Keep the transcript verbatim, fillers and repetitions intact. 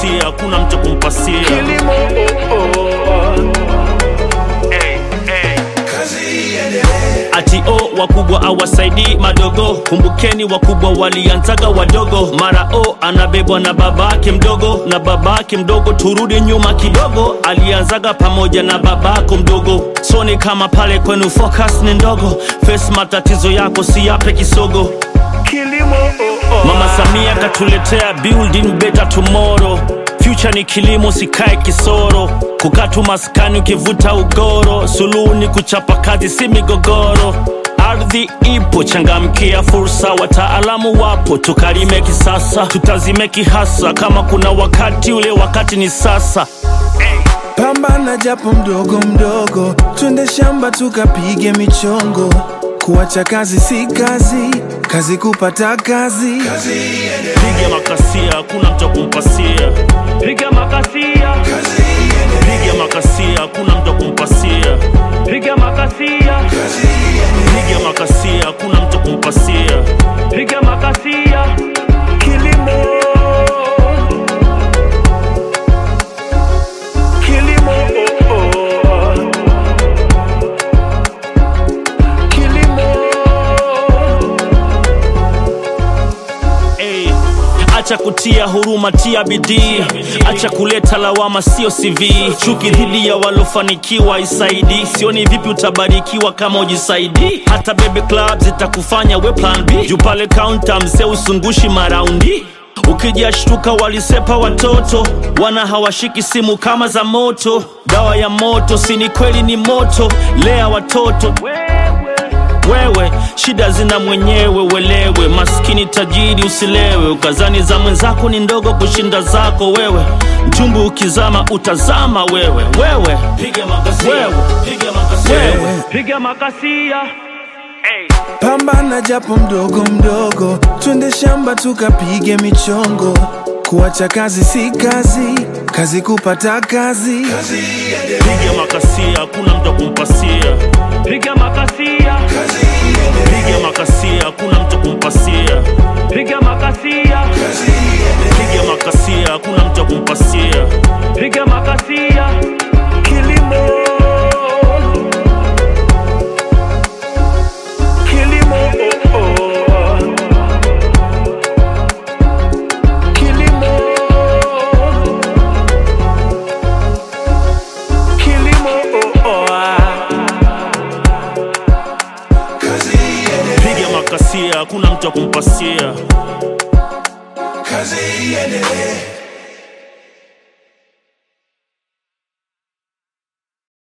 makasia, hakuna mtu kumpasia. Kilimo oh, oh. Hey, hey. Kazi iendelee. Ati o wakubwa awasaidi madogo, kumbukeni wakubwa walianzaga wadogo. Mara o anabebwa na babake mdogo, na babake mdogo turudi nyuma kidogo, alianzaga pamoja na babako mdogo. So ni kama pale kwenu focus ni ndogo, face matatizo yako si yape kisogo. Kilimo oh, oh. Mama Samia katuletea building better tomorrow. Future ni kilimo, sikae kisoro, kukatu maskani ukivuta ugoro. Suluhu ni kuchapa kazi si migogoro. Ardhi ipo, changamkia fursa, wataalamu wapo, tukalime kisasa, tutazime kihasa. Kama kuna wakati, ule wakati ni sasa. Pambana japo mdogo mdogo, twende shamba tukapige michongo. Kuacha kazi si kazi, kazi kupata kazi. Kazi iendelee. Piga makasia, hakuna mtu kumpasia. Piga makasia, Kazi iendelee. piga makasia, hakuna mtu kumpasia. Piga makasia, Kazi iendelee. piga makasia, hakuna mtu kumpasia. Piga makasia. Kilimo. Kilimo oh, oh. Kilimo. Hey, acha kutia huruma, tia bidii. Acha kuleta lawama, sio C V. Chuki dhidi ya walofanikiwa isaidi. Sioni vipi utabarikiwa kama ujisaidi. Hata baby club zitakufanya we plan B. Juu pale counter mzee usungushi maraundi. Ukijashtuka walisepa watoto, wana hawashiki simu kama za moto. Dawa ya moto, si ni kweli ni moto. Lea watoto wewe, shida zina mwenyewe, welewe. Maskini tajiri usilewe, ukazani za mwenzako ni ndogo kushinda zako wewe. Mchumbu ukizama utazama wewe. Wewe piga makasia, wewe piga makasia, wewe piga makasia. Hey. Pambana japo mdogo mdogo, twende shamba tukapige michongo. Kuacha kazi si kazi, kazi kupata kazi. Kazi iendelee. Piga makasia, hakuna mtu kumpasia. Piga makasia, Kazi iendelee. piga makasia, hakuna mtu kumpasia. Piga makasia, Kazi iendelee. piga makasia, hakuna mtu kumpasia. Piga makasia. Kilimo. Kilimo oh, oh. Kilimo. Kilimo oh, oh. Kazi iendelee. Piga makasia, hakuna mtu kumpasia. Kazi iendelee.